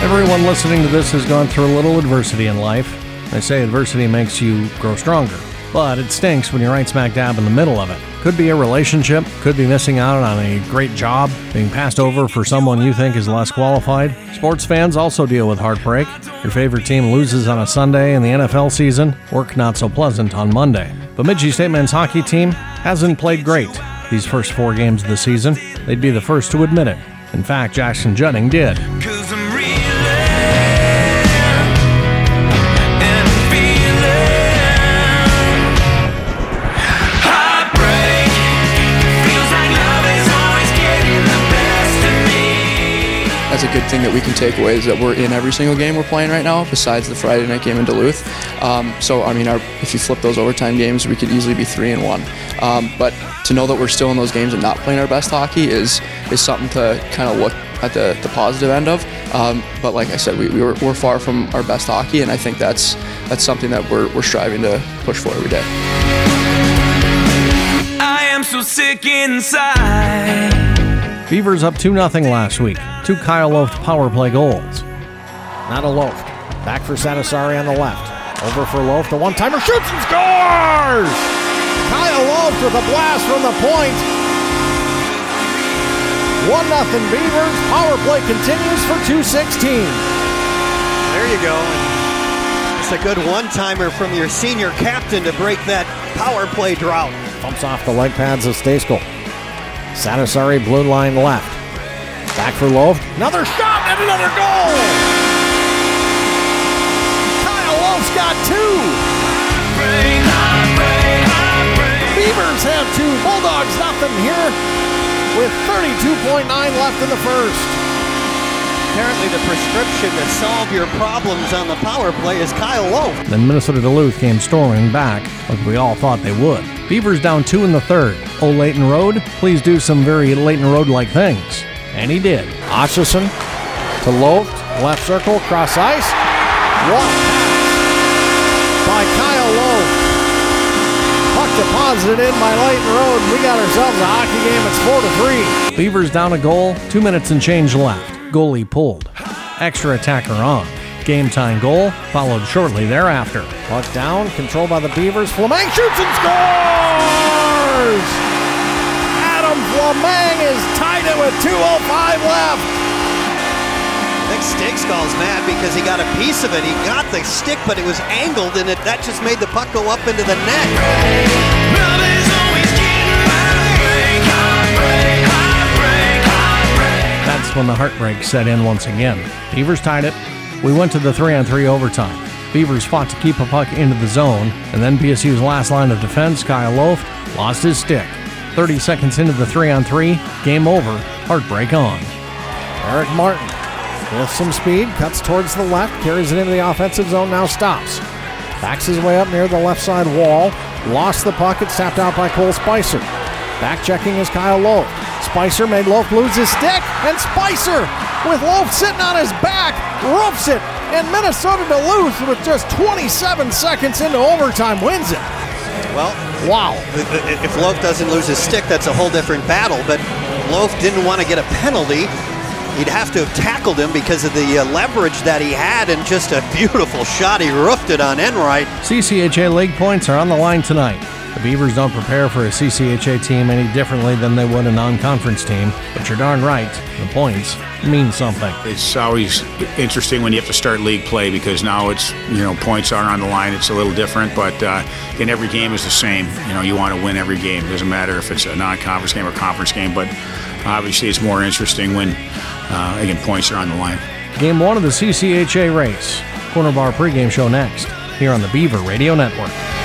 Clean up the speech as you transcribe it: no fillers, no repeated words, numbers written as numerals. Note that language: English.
Everyone listening to this has gone through a little adversity in life. They say adversity makes you grow stronger, but it stinks when you're right smack dab in the middle of it. Could be a relationship, could be missing out on a great job, being passed over for someone you think is less qualified. Sports fans also deal with heartbreak. Your favorite team loses on a Sunday in the NFL season, work not so pleasant on Monday. But Bemidji State men's hockey team hasn't played great these first 4 games of the season. They'd be the first to admit it. In fact, Jackson Juding did. That's a good thing that we can take away is that we're in every single game we're playing right now, besides the Friday night game in Duluth. If you flip those overtime games, we could easily be 3-1. But to know that we're still in those games and not playing our best hockey is something to kind of look at the positive end of. But like I said, we're far from our best hockey, and I think that's something that we're striving to push for every day. I am so sick inside. Beavers up 2-0 last week. 2 Kyle Loft power play goals. Not a Loft. Back for Satisari on the left. Over for Loft. A one-timer shoots and scores! Kyle Loft with a blast from the point. 1-0 Beavers. Power play continues for 2:16. There you go. And it's a good one-timer from your senior captain to break that power play drought. Bumps off the leg pads of Stayskull. Satisari blue line left. Back for Loft. Another shot and another goal! Kyle Loft's got 2! Beavers have 2. Bulldogs nothing here with 32.9 left in the first. Apparently the prescription to solve your problems on the power play is Kyle Loft. Then Minnesota Duluth came storming back like we all thought they would. Beavers down 2 in the third. Oh, Leighton Road, please do some very Leighton Road-like things. And he did. Osherson to Loft, left circle, cross ice. What by Kyle Loft. Puck deposited in by Leighton Road. We got ourselves a hockey game. It's 4-3. Beavers down a goal, 2 minutes and change left. Goalie pulled. Extra attacker on. Game time goal followed shortly thereafter. Puck down, controlled by the Beavers. Flameng shoots and scores! Adam Flameng is tied it with 2:05 left. I think Stayskull's mad because he got a piece of it. He got the stick, but it was angled, and that just made the puck go up into the net. That's when the heartbreak set in once again. Beavers tied it. We went to the 3-on-3 overtime. Beavers fought to keep a puck into the zone, and then BSU's last line of defense, Kyle Loft, lost his stick. 30 seconds into the 3-on-3, game over, heartbreak on. Eric Martin with some speed, cuts towards the left, carries it into the offensive zone, now stops. Backs his way up near the left side wall, lost the puck, it's tapped out by Cole Spicer. Back checking is Kyle Loft. Spicer made Loft lose his stick, and Spicer, with Loft sitting on his back, roofs it, and Minnesota Duluth, with just 27 seconds into overtime, wins it. Well, wow. If Loft doesn't lose his stick, that's a whole different battle, but Loft didn't want to get a penalty. He'd have to have tackled him because of the leverage that he had, and just a beautiful shot. He roofed it on Enright. CCHA league points are on the line tonight. The Beavers don't prepare for a CCHA team any differently than they would a non-conference team, but you're darn right, the points mean something. It's always interesting when you have to start league play because now it's, points are on the line. It's a little different, but again, every game is the same. You want to win every game. It doesn't matter if it's a non-conference game or conference game, but obviously it's more interesting when, again, points are on the line. Game 1 of the CCHA race. Corner Bar pregame show next, here on the Beaver Radio Network.